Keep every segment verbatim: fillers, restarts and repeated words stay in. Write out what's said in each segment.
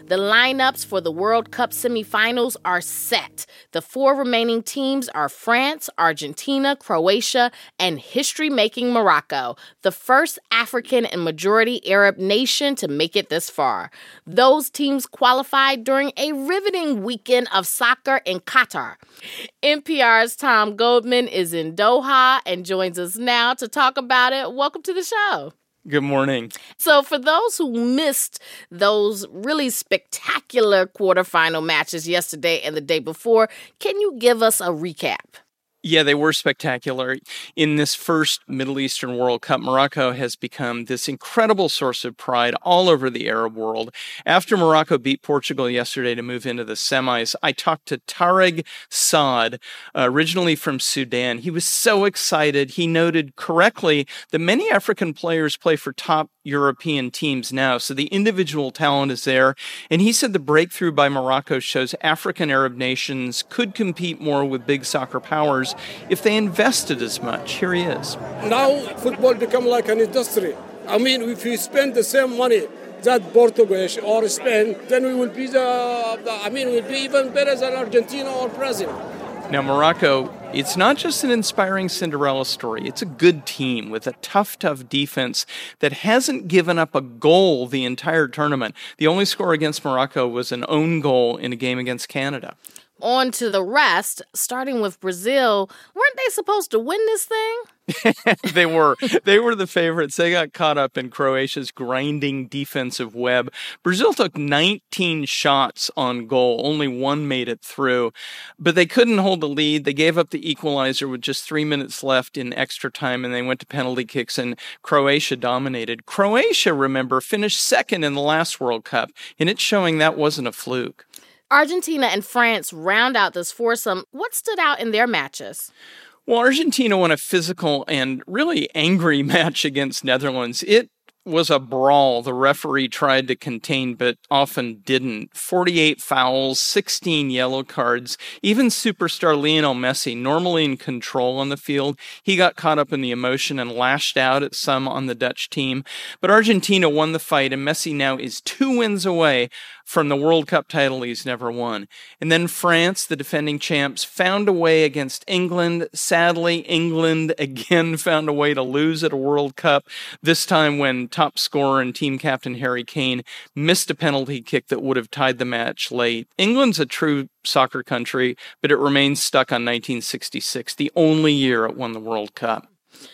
The lineups for the World Cup semifinals are set. The four remaining teams are France, Argentina, Croatia, and history-making Morocco, the first African and majority Arab nation to make it this far. Those teams qualified during a riveting weekend of soccer in Qatar. N P R's Tom Goldman is in Doha and joins us now to talk about it. Welcome to the show. Good morning. So for those who missed those really spectacular quarterfinal matches yesterday and the day before, can you give us a recap? Yeah, they were spectacular. In this first Middle Eastern World Cup, Morocco has become this incredible source of pride all over the Arab world. After Morocco beat Portugal yesterday to move into the semis, I talked to Tarek Saad, uh, originally from Sudan. He was so excited. He noted correctly that many African players play for top European teams now, so the individual talent is there. And he said the breakthrough by Morocco shows African Arab nations could compete more with big soccer powers if they invested as much. Here he is. Now football become like an industry. I mean, if we spend the same money that Portugal or Spain, then we will be the, the I mean, we'll be even better than Argentina or Brazil. Now, Morocco, it's not just an inspiring Cinderella story. It's a good team with a tough, tough defense that hasn't given up a goal the entire tournament. The only score against Morocco was an own goal in a game against Canada. On to the rest, starting with Brazil. Weren't they supposed to win this thing? They were. They were the favorites. They got caught up in Croatia's grinding defensive web. Brazil took nineteen shots on goal. Only one made it through. But they couldn't hold the lead. They gave up the equalizer with just three minutes left in extra time, and they went to penalty kicks, and Croatia dominated. Croatia, remember, finished second in the last World Cup, and it's showing that wasn't a fluke. Argentina and France round out this foursome. What stood out in their matches? Well, Argentina won a physical and really angry match against Netherlands. It was a brawl the referee tried to contain, but often didn't. forty-eight fouls, sixteen yellow cards. Even superstar Lionel Messi, normally in control on the field, he got caught up in the emotion and lashed out at some on the Dutch team. But Argentina won the fight, and Messi now is two wins away from the World Cup title he's never won. And then France, the defending champs, found a way against England. Sadly, England again found a way to lose at a World Cup, this time when top scorer and team captain Harry Kane missed a penalty kick that would have tied the match late. England's a true soccer country, but it remains stuck on nineteen sixty-six, the only year it won the World Cup.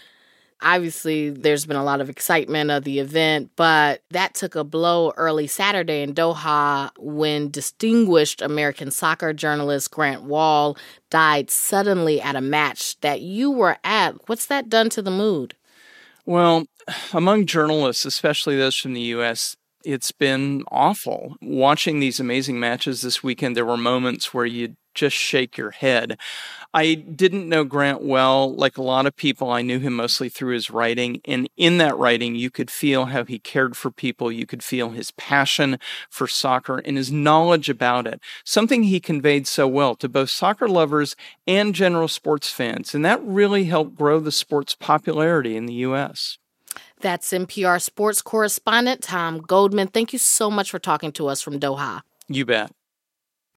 Obviously, there's been a lot of excitement of the event, but that took a blow early Saturday in Doha when distinguished American soccer journalist Grant Wahl died suddenly at a match that you were at. What's that done to the mood? Well, among journalists, especially those from the U S, it's been awful. Watching these amazing matches this weekend, there were moments where you'd just shake your head. I didn't know Grant well. Like a lot of people, I knew him mostly through his writing. And in that writing, you could feel how he cared for people. You could feel his passion for soccer and his knowledge about it, something he conveyed so well to both soccer lovers and general sports fans. And that really helped grow the sport's popularity in the U S. That's N P R sports correspondent Tom Goldman. Thank you so much for talking to us from Doha. You bet.